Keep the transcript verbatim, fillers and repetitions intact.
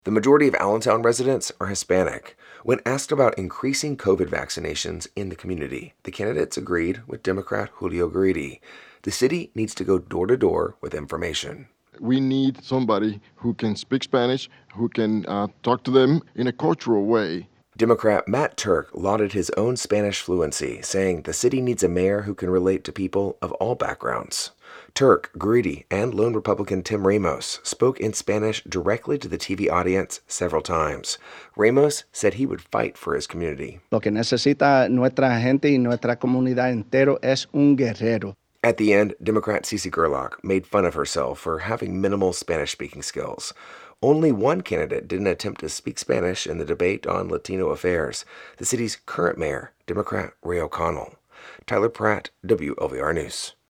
The majority of Allentown residents are Hispanic. When asked about increasing COVID vaccinations in the community, the candidates agreed with Democrat Julio Guridi. The city needs to go door to door with information. We need somebody who can speak Spanish, who can uh, talk to them in a cultural way. Democrat Matt Turk lauded his own Spanish fluency, saying the city needs a mayor who can relate to people of all backgrounds. Turk, Guridi, and lone Republican Tim Ramos spoke in Spanish directly to the T V audience several times. Ramos said he would fight for his community. Lo que necesita nuestra gente y nuestra comunidad entero es un guerrero. At the end, Democrat Cece Gerlach made fun of herself for having minimal Spanish-speaking skills. Only one candidate didn't attempt to speak Spanish in the debate on Latino affairs, the city's current mayor, Democrat Ray O'Connell. Tyler Pratt, W L V R News.